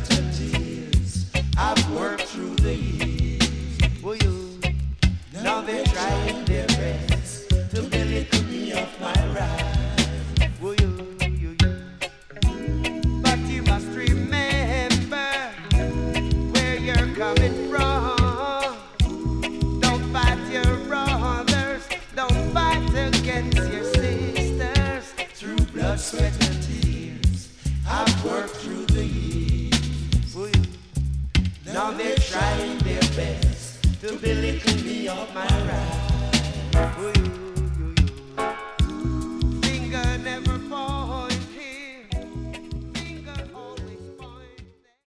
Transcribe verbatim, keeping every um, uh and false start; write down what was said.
sweat and tears. I've worked through the years. Will you? Now they're trying their best to belittle me off my ride. Will you? you, you? But you must remember where you're coming from. Don't fight your brothers. Don't fight against your sisters. Through blood, sweat, and tears, I've worked through the years. Will you? Now they're trying their best to belittle me off my ride. Will you?